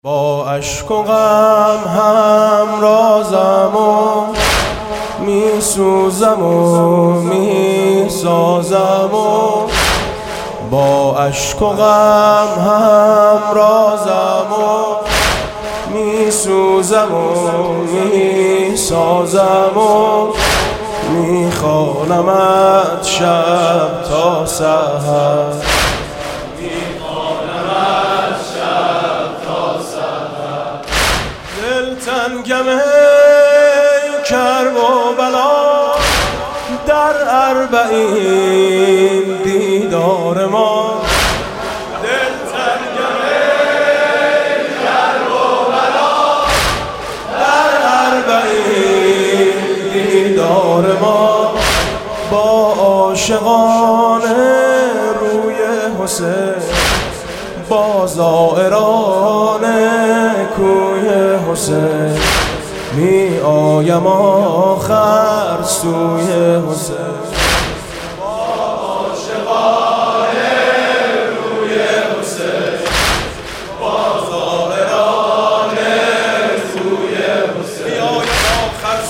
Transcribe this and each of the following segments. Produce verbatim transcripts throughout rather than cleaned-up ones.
با اشک و غم همرازم و می سوزم و می سازم و با اشک و غم همرازم و می سوزم و می سازم و می خوانمت شب تا سحر. تنگم ای کرب و بلا در اربعین دیدار ما. دل تنگم ای کرب و بلا در اربعین دیدار ما. با عاشقان روی حسین با زائران کوی حسین می آیم آخر سوی حسین. با عاشقان روی حسین با زائران کوی حسین می آیم آخر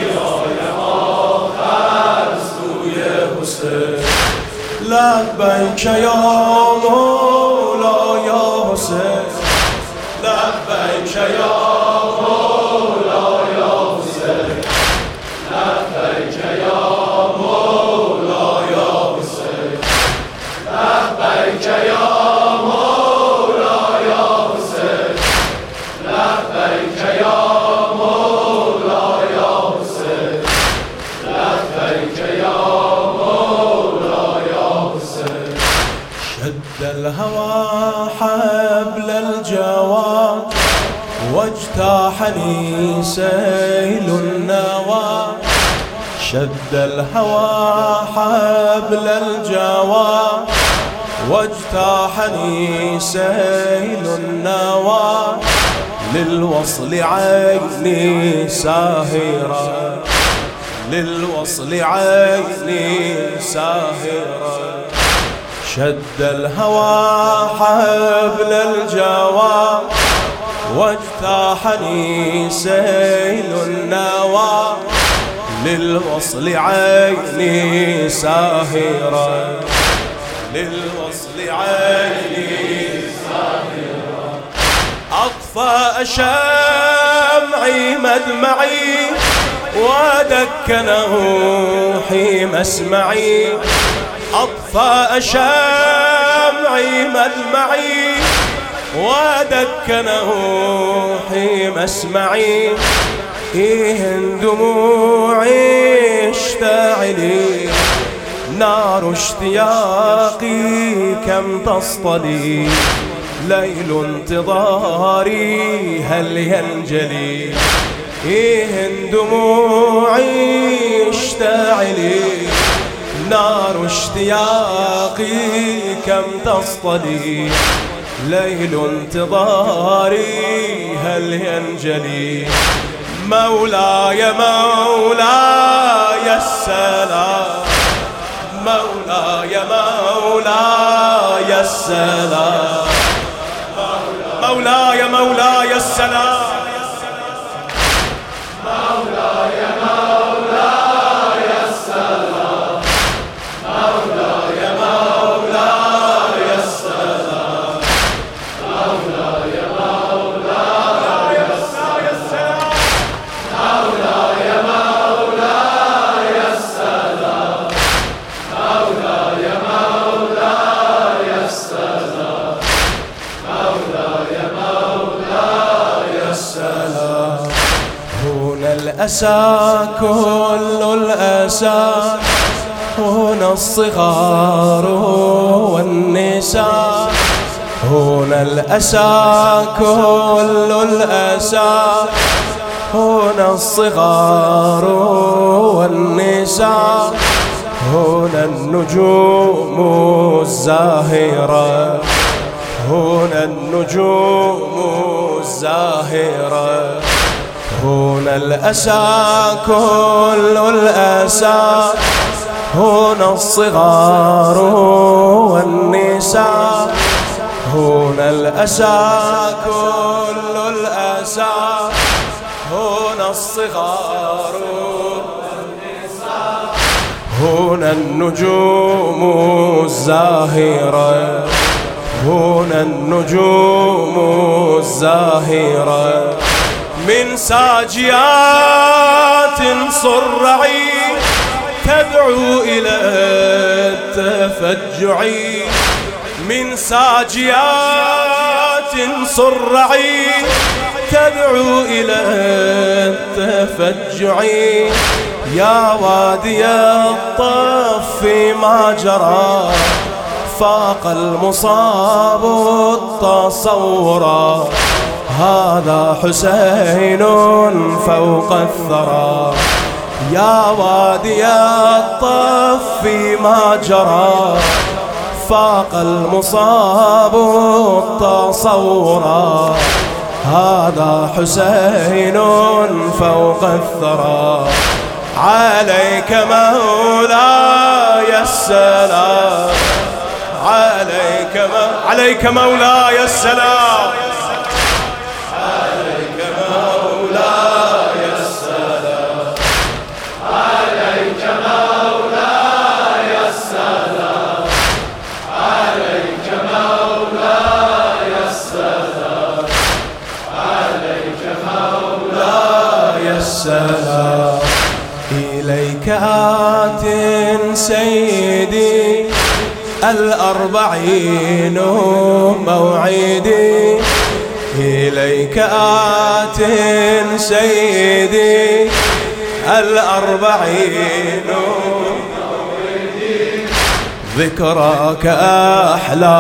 سوی حسین. لبیک یا مولا یا حسین لبیک یا مولا یا حسین لبیک یا مولا یا حسین لبیک یا مولا یا حسین لبیک یا مولا یا حسين لبيك يا مولا يا حسين. شد الهوى حبل الجوى واجتاحني سيل النوى. شد الهوى حبل الجوى واجتاحني سيل النوى. للوصل عيني ساهرة للوصل عيني ساهرة. شد الهوى حبل الجوى واجتاحني سيل النوى. للوصل عيني ساهرة للوصل عيني ساهرة. أطفأ شمعي مدمعي ودكنه حين اسمعي. أطفأ شمعي مدمعي ودكنه حين اسمعي. إيه دموعي اشتعلي نار اشتياقي كم تصطلي. ليل انتظاري هل ينجلي. إيه دموعي اشتعلي نار اشتياقي كم تصطلي. ليل انتظاري هل ينجلي. مولاي مولاي السلام مولاي مولاي السلام مولاي مولاي السلام مولاي مولاي السلام مولاي مولاي السلام مولاي مولاي السلام مولاي مولاي السلام مولاي مولاي السلام مولاي مولاي السلام. هنا الأسى كل الأسى هنا الصغار والنساء. هنا الأسى كل الأسى هنا الصغار والنساء. هنا النجوم الزاهرة هنا النجوم الزاهرة. هنا الأسى كل الأسى هنا الصغار والنساء. هنا الأسى كل كل الآسى هنا الصغار هنا النجوم الزاهرة هنا النجوم الزاهرة من ساجيات صرعي تدعو إلى التفجع من ساجيات صرعي تدعو إلى التفجع يا وادي الطف ما جرى فاق المصاب التصورا هذا حسين فوق الثرى يا وادي الطف ما جرى فاق المصاب التصورا هذا حسين فوق الثرى عليك مولاي السلام عليك م... عليك مولاي السلام عليك مولاي السلام عليك مولاي السلام عليك مولاي السلام عليك مولاي السلام إليك آت سيدي الأربعين موعدي إليك آت سيدي الأربعين موعدي ذكراك أحلى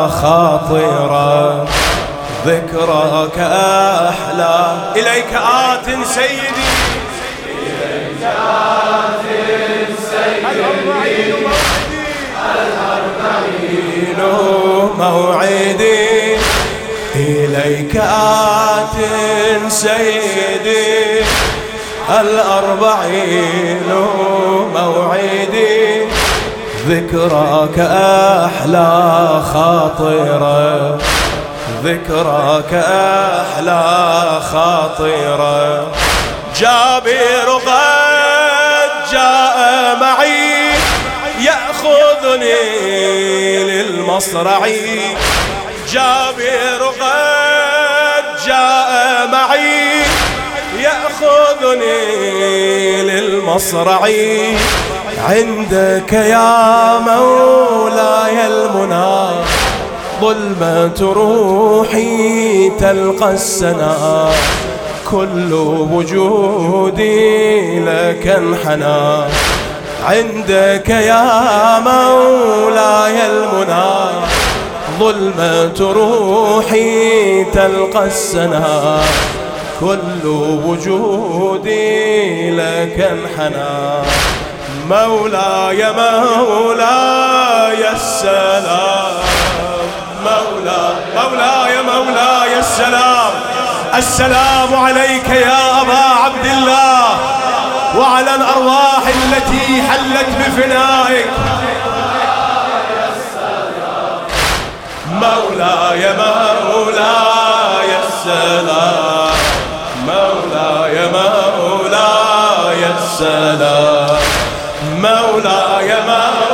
خاطرة ذكراك أحلى إليك آت سيدي إليك آت سيدي الأربعين موعدي إليك آت سيدي الأربعين موعدي ذكراك أحلى خاطرة ذكراك أحلى خاطرة جابر قد جاء معي يأخذني للمصرع جابر قد جاء معي يأخذني للمصرع عندك يا مولاي المنى ظلمة روحي تلقى السنا كل وجودي لك انحنى عندك يا مولاي المنى ظلمة روحي تلقى السنا كل وجودي لك انحنى مولاي مولاي السلام مولاي مولاي مولاي السلام السلام عليك يا أبا عبد الله وعلى الأرواح التي حلت بفنائك مولاي مولاي السلام مولاي مولاي السلام مولاي مولاي